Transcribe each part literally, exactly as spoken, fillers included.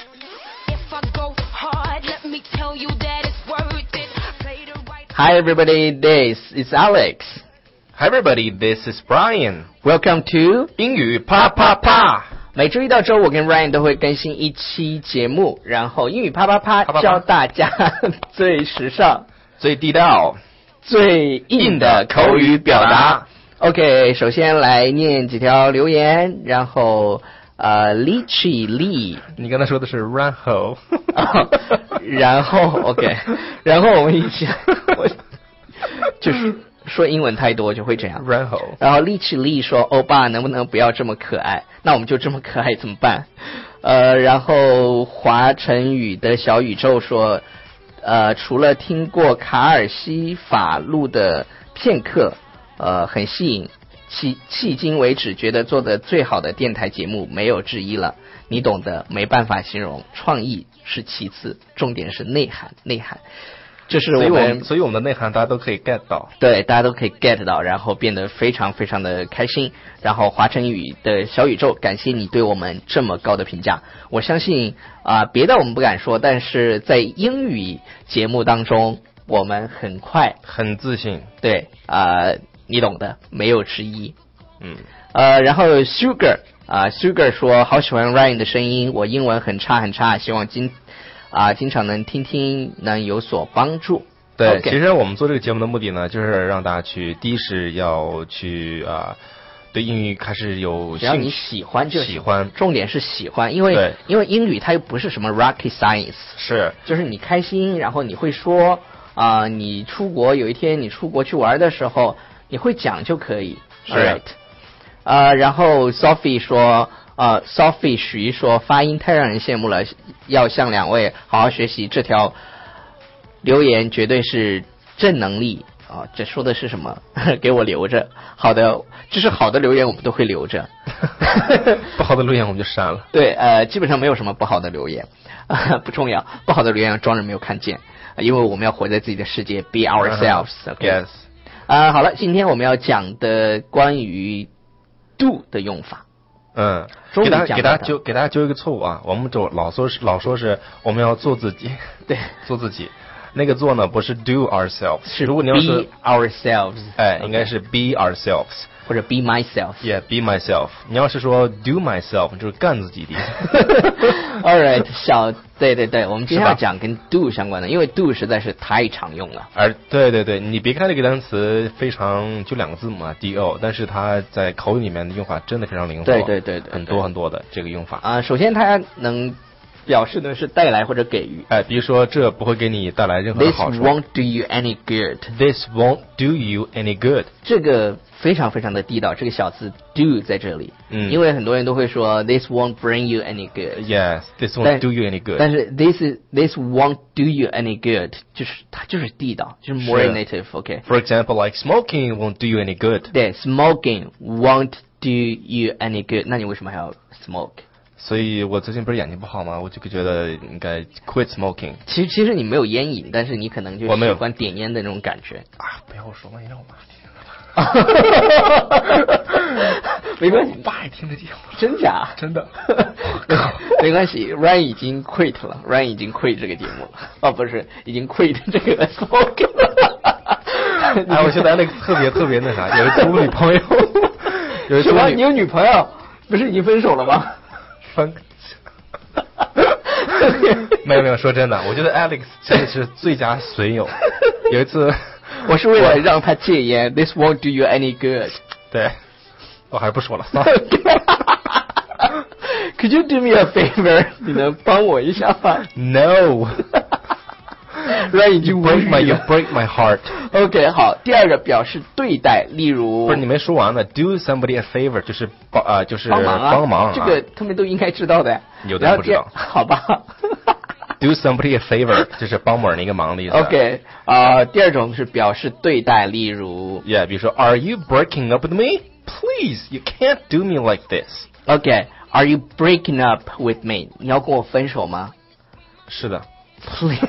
Hi everybody, this is Alex. Hi everybody, this is Brian. Welcome to 英语啪啪啪。 每周一到周五，我跟 Ryan 都会更新一期节目，然后英语啪啪啪教大家最时尚、 最地道、 最硬的口语表达。OK， 首先来念几条留言，然后呃 Lychee Lee， 你刚才说的是 然后， 然后 OK， 然后我们一起，我就是说英文太多就会这样。 然后， 然后 Lychee Lee 说：“欧巴，能不能不要这么可爱？那我们就这么可爱怎么办？”呃，然后华晨宇的小宇宙说：“呃，除了听过卡尔西法录的片刻。”呃，很吸引，迄迄今为止觉得做的最好的电台节目没有之一了，你懂得，没办法形容，创意是其次，重点是内涵，内涵，这是我们， 所以我们的内涵大家都可以 get 到， 对，大家都可以 get 到，然后变得非常非常的开心。然后华晨宇的小宇宙，感谢你对我们这么高的评价，我相信啊、呃，别的我们不敢说，但是在英语节目当中，我们很快， 很自信， 对啊。呃你懂的，没有之一。 嗯， 呃，然后 Sugar 啊、呃、，Sugar 说好喜欢 Ryan 的声音，我英文很差很差，希望经啊、呃、经常能听听，能有所帮助。 对， okay. 其实我们做这个节目的目的呢，就是让大家去，第一是要去啊、呃，对英语开始有兴趣， 只要你喜欢就喜欢， 重点是喜欢，因为因为英语它又不是什么 rocket science， 是，就是你开心，然后你会说啊、呃，你出国有一天你出国去玩的时候。你会讲就可以， 是 right， 呃，然后 Sophie 说，呃 ，Sophie 徐说发音太让人羡慕了，要向两位好好学习。这条留言绝对是正能力啊、哦！这说的是什么？给我留着。好的，就是好的留言我们都会留着， 不好的留言我们就删了。 对，呃，基本上没有什么不好的留言，不重要。不好的留言装着没有看见，因为我们要活在自己的世界 ，be ourselves。OK。 Yes。 啊、呃，好了，今天我们要讲的关于 do 的用法。 嗯，给大家给大家纠给大家纠一个错误啊，我们就老说是老说是我们要做自己， 对， 做自己。那个做呢不是 do ourselves， 是如果你要是 be ourselves， 哎，应该是 be ourselves 或者 be myself。Yeah， be myself。你要是说 do myself， 就是干自己的。 All right， 小对对对，我们今天要讲跟 do 相关的，因为 do 实在是太常用了。 而对对对，你别看这个单词非常就两个字母啊 do， 但是它在口语里面的用法真的非常灵活。 对对对 对， 对， 很多很多的这个用法啊、呃。首先它能表示的是带来或者给予。 哎，比如说这不会给你带来任何的好处。 This won't do you any good. This won't do you any good. 这个非常非常的地道，这个小字 do 在这里， 嗯， 因为很多人都会说 This won't bring you any good. Yes, this won't do you any good. 但是 this is this won't do you any good， 就是它就是地道，就是 more native。OK. For example, like smoking won't do you any good. 对 ，smoking won't do you any good。那你为什么还要 smoke？ 所以我最近不是眼睛不好吗？我就觉得应该 quit smoking。 其实其实你没有烟瘾，但是你可能就喜欢点烟的那种感觉啊！不要说万一让我妈听了。没关系， 我爸也听这节目， 真假？ 真的。 没关系 ，Ryan 已经 quit 了 ，Ryan 已经 quit 这个节目了。哦，不是，已经 quit 这个 smoking 了。 哎，我现在那个特别特别那啥，有一次我女朋友，有一次什么？你有女朋友？不是已经分手了吗？ 分。没有没有，说真的，我觉得 Alex 真的是最佳损友。有一次， 我是为了让他戒烟 ，This won't do you any good。 对，我还是不说了。 Could you do me a favor？ 你能帮我一下吗 ？No。 Ryan 已经 break my you break my heart。OK， 好，第二个表示对待，例如不是你没说完呢 ，do somebody a favor 就是帮啊、呃、就是帮忙啊， 帮忙、啊， 这个他们都应该知道的。 有的人不知道， 好吧。 do somebody a favor 就是帮某人一个忙的意思。 OK， 啊、呃，第二种是表示对待，例如 ，Yeah， 比如说 Are you breaking up with me? Please, you can't do me like this. OK，Are you breaking up with me? 你要跟我分手吗？ 是的。 Please,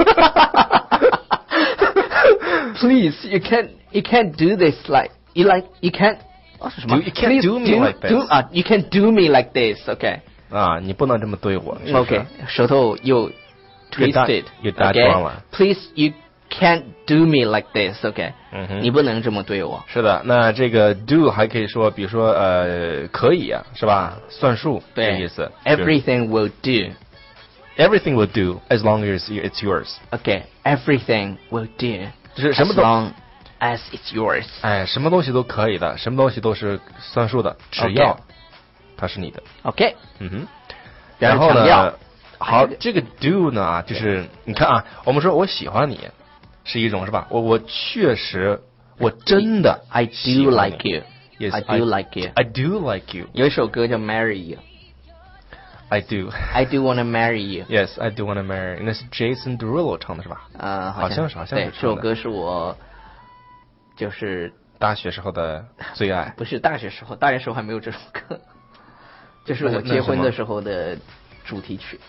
please, you can't, you can't do this like, you like, you can't, 什么 ？You can't do me do, like this. Do, 啊、uh, ，you can't do me like this. OK. 啊，你不能这么对我。是是 OK， 舌头又 twisted， 又搭装了。 Please you can't do me like this， OK， 嗯哼， 你不能这么对我。 是的，那这个 do 还可以说，比如说呃，可以啊，是吧？算数这意思。 Everything will do。Everything will do as long as it's yours. OK，everything will do。 就是什么都 as long as it's yours。 哎，什么东西都可以的，什么东西都是算数的，只要它是你的。 OK。 嗯哼。然后呢？好，这个 do 呢啊，就是你看啊，我们说我喜欢你，是一种是吧？我我确实，我真的 I do like you. Yes, I do like you. I do like you. 有一首歌叫 Marry You。I do. I do wanna marry you. Yes, I do wanna marry. 那是 Jason Derulo 唱的是吧？ 呃， 好像是，好像是。 对，这首歌是我就是大学时候的最爱。 不是大学时候，大学时候还没有这首歌，就是我结婚的时候的主题曲。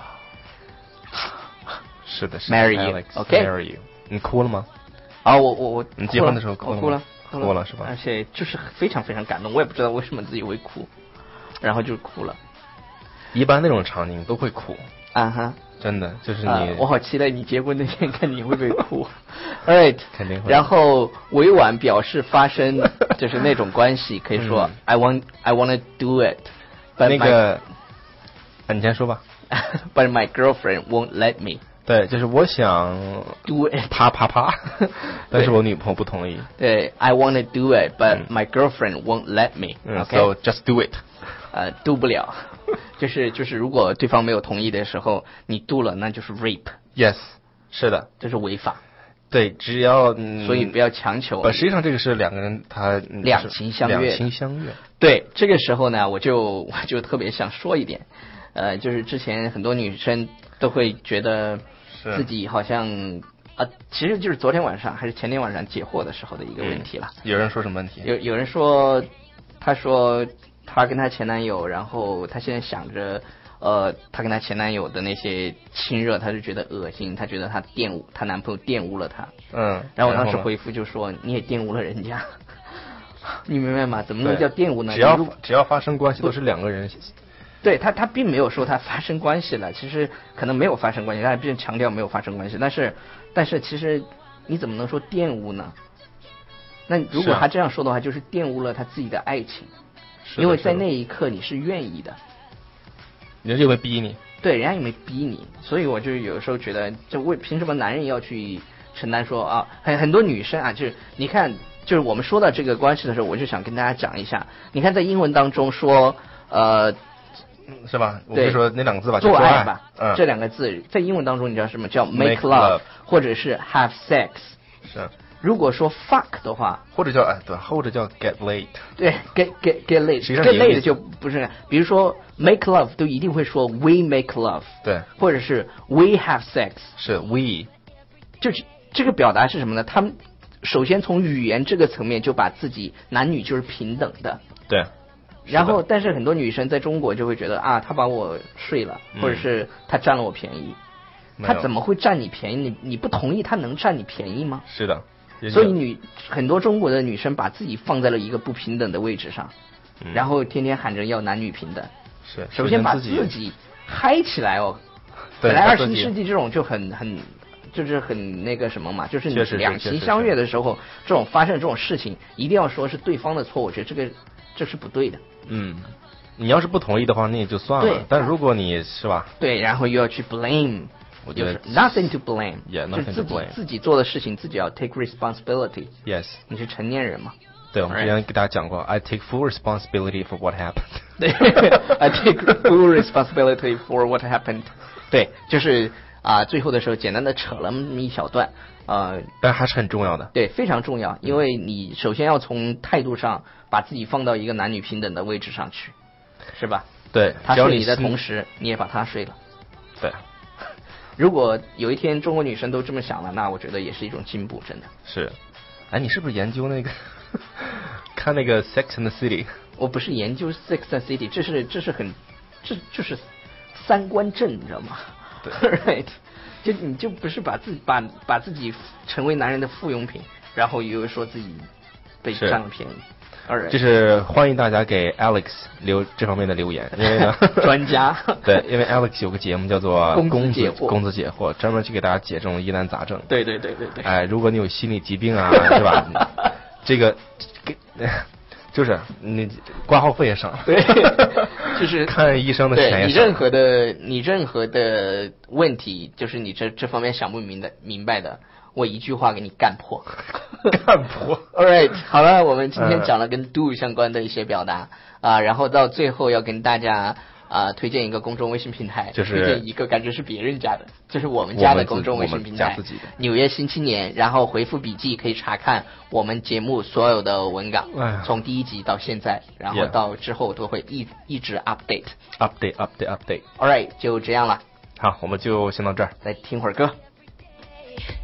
是的，是的 Marry you，OK， Marry you， 你哭了吗？ 啊，我我我， 你结婚的时候哭了吗？ 哭了， 哭了是吧？ 而且就是非常非常感动，我也不知道为什么自己会哭，然后就哭了。 一般那种场景都会哭。 啊哈， 真的就是你、 呃，我好期待你结婚那天看你会不会哭。All right， 肯定会。 然后委婉表示发生就是那种关系，可以说、嗯、I want I wanna do it。 那个，啊，你先说吧。 But my girlfriend won't let me。 对，就是我想 do it， 啪啪啪，但是我女朋友不同意。 对 ，I wanna do it，but、嗯、my girlfriend won't let me、 嗯。OK，so、okay? just do it。 呃 ，do 不了，就是就是，如果对方没有同意的时候，你 do 了，那就是 rape。Yes， 是的， 这是违法。 对，只要、嗯、 所以不要强求。 实际上这个是两个人他、嗯、 两情相悦。 两情相悦。 对，这个时候呢，我就我就特别想说一点，呃，就是之前很多女生都会觉得自己好像啊、呃，其实就是昨天晚上还是前天晚上解惑的时候的一个问题了。 嗯、有人说什么问题？ 有有人说，他说他跟他前男友，然后他现在想着。呃，她跟她前男友的那些亲热，她就觉得恶心，她觉得她玷污，她男朋友玷污了她。 嗯。 然后我当时回复就说：“你也玷污了人家。”你明白吗？怎么能叫玷污呢？ 只要只要发生关系都是两个人。 对他，他并没有说他发生关系了，其实可能没有发生关系，他并强调没有发生关系。但是，但是其实你怎么能说玷污呢？那如果他这样说的话，就是玷污了他自己的爱情，因为在那一刻你是愿意的。 人家又没逼你， 对，人家也没逼你，所以我就有时候觉得，这为凭什么男人要去承担说啊，很很多女生啊，就是你看，就是我们说到这个关系的时候，我就想跟大家讲一下，你看在英文当中说，呃， 是吧？我就说那两个字吧， 做爱吧， 嗯， 这两个字在英文当中你知道什么叫 make, make love， love 或者是 have sex， 是。 如果说 fuck 的话， 或者叫哎对，或者叫 get laid， 对 get get get laid，get laid 就不是，比如说 make love 都一定会说 we make love， 对， 或者是 we have sex， 是 we， 就是这个表达是什么呢？他们首先从语言这个层面就把自己男女就是平等的， 对。 然后，但是很多女生在中国就会觉得啊，他把我睡了，或者是他占了我便宜， 嗯、 他怎么会占你便宜？你你不同意，他能占你便宜吗？ 是的。 所以女很多中国的女生把自己放在了一个不平等的位置上，嗯、然后天天喊着要男女平等。 是， 首先把自己嗨起来哦。本来二十一世纪这种就很很就是很那个什么嘛，就是你两情相悦的时候，这种发生这种事情，一定要说是对方的错，我觉得这个这是不对的。 嗯，你要是不同意的话，那也就算了。但如果你是吧？ 对，然后又要去 blame。 我觉得 nothing to blame， yeah, nothing to blame， 自己做的事情自己要 take responsibility。 Yes， 你是成年人嘛？ 对，我们之前给大家讲过 ，I take full responsibility for what happened。 对，I take full responsibility for what happened。对，就是啊、呃，最后的时候简单的扯了那么一小段，呃， 但还是很重要的。 对，非常重要，因为你首先要从态度上把自己放到一个男女平等的位置上去，是吧？ 对， 他睡你的同时，你也把他睡了。 对。 如果有一天中国女生都这么想了，那我觉得也是一种进步，真的是。哎，你是不是研究那个看那个 Sex and the City？ 我不是研究 Sex and the City， 这是这是很这就是三观正，你知道吗？ 对 ，right， 就你就不是把自己把把自己成为男人的附庸品，然后又说自己被占了便宜。 就是欢迎大家给 Alex 留这方面的留言，因为呢， 专家对，因为 Alex 有个节目叫做公子解惑， 公子解惑，专门去给大家解这种疑难杂症。 对对对对对。 哎，如果你有心理疾病啊，是吧？这个给就是你挂号费也省， 对，就是看医生的钱也省。 对你任何的你任何的问题，就是你这这方面想不明的明白的。我一句话给你干破， 干破。 All right， 好了，我们今天讲了跟 do 相关的一些表达啊、呃，然后到最后要跟大家啊、呃、推荐一个公众微信平台， 就是推荐一个感觉是别人家的，就是我们家的公众微信平台，纽约新青年，然后回复笔记可以查看我们节目所有的文稿，从第一集到现在，然后到之后都会一一直 update update update update。 All right， 就这样了。 好，我们就先到这儿， 来听会儿歌。